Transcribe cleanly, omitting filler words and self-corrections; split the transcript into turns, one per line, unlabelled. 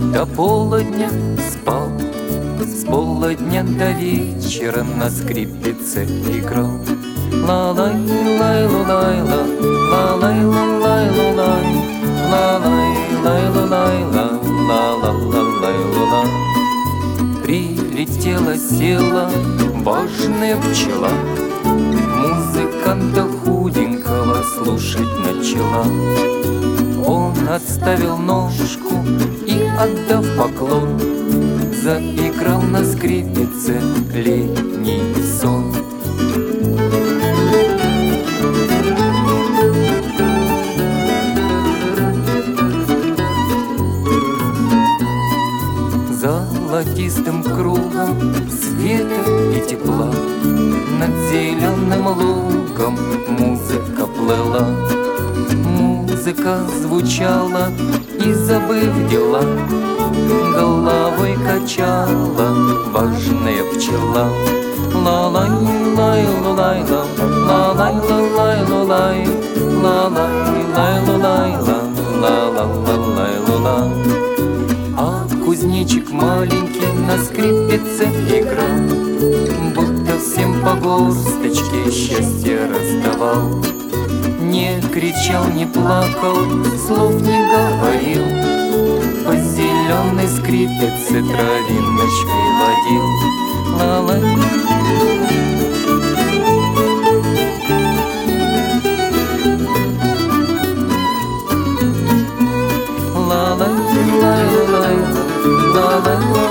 До полудня спал, с полудня до вечера на скрипице играл. Ла-лай, лай-лу-лай-ла, ла-лай-ла-лай-лу-лай, ла-лай, лай-лу-лай-ла, ла-ла-ла-лай-лу-ла. Прилетела, села важная пчела, музыканта худенького слушать начала. Он отставил ножку и, отдав поклон, заиграл на скрипице летний сон. Золотистым кругом света и тепла над зеленым лугом музыка плыла. Музыка звучала и, забыв дела, головой качала важная пчела. Ла-лай, лай-лу-лай-ла, ла-лай-ла-лай-лу-лай, ла-лай, лай-лу-лай-ла, ла-ла-ла-лай-лу-ла. А кузнечик маленький на скрипице играл, будто всем по горсточке счастье раздавал. Не кричал, не плакал, слов не говорил, по зеленой скрипице травиночкой водил. Ла-лай. Ла-лай, лай-лай, ла-лай.